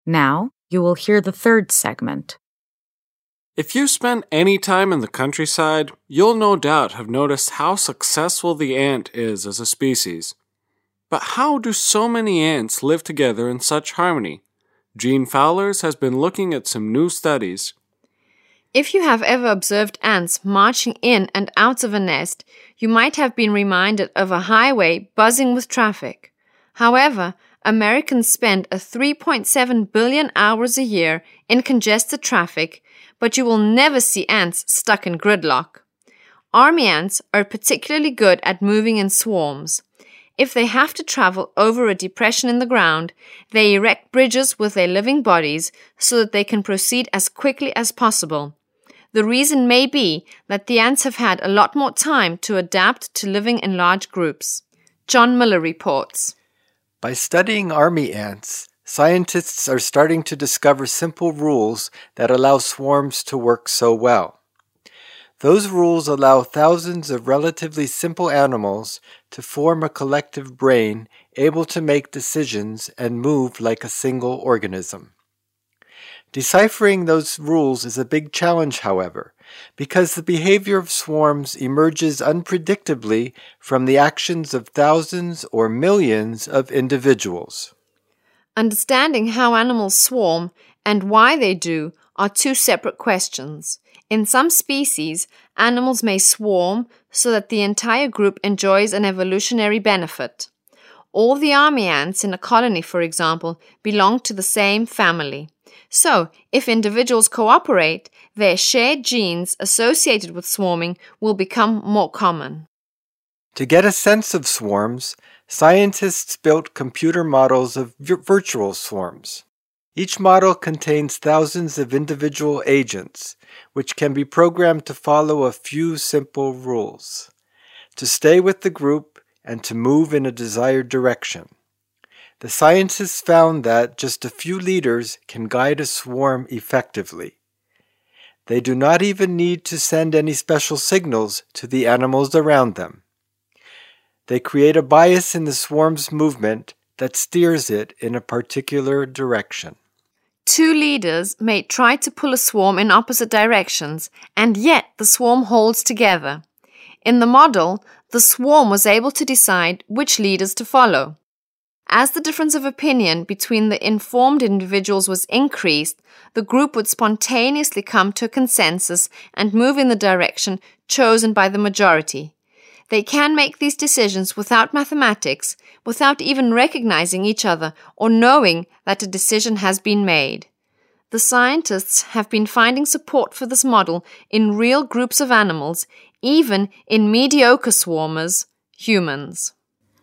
Now, you will hear the third segment. If you spend any time in the countryside, you'll no doubt have noticed how successful the ant is as a species. But how do so many ants live together in such harmony? Jean Fowlers has been looking at some new studies. If you have ever observed ants marching in and out of a nest, you might have been reminded of a highway buzzing with traffic. However, Americans spend 3.7 billion hours a year in congested traffic, but you will never see ants stuck in gridlock. Army ants are particularly good at moving in swarms. If they have to travel over a depression in the ground, they erect bridges with their living bodies so that they can proceed as quickly as possible. The reason may be that the ants have had a lot more time to adapt to living in large groups. John Miller reports. By studying army ants, scientists are starting to discover simple rules that allow swarms to work so well. Those rules allow thousands of relatively simple animals to form a collective brain able to make decisions and move like a single organism. Deciphering those rules is a big challenge, however, because the behavior of swarms emerges unpredictably from the actions of thousands or millions of individuals. Understanding how animals swarm and why they do are two separate questions. In some species, animals may swarm so that the entire group enjoys an evolutionary benefit. All the army ants in a colony, for example, belong to the same family. So, if individuals cooperate, their shared genes associated with swarming will become more common. To get a sense of swarms, scientists built computer models of virtual swarms. Each model contains thousands of individual agents, which can be programmed to follow a few simple rules: to stay with the group and to move in a desired direction. The scientists found that just a few leaders can guide a swarm effectively. They do not even need to send any special signals to the animals around them. They create a bias in the swarm's movement that steers it in a particular direction. Two leaders may try to pull a swarm in opposite directions, and yet the swarm holds together. In the model, the swarm was able to decide which leaders to follow. As the difference of opinion between the informed individuals was increased, the group would spontaneously come to a consensus and move in the direction chosen by the majority. They can make these decisions without mathematics, without even recognizing each other or knowing that a decision has been made. The scientists have been finding support for this model in real groups of animals, even in mediocre swarmers, humans.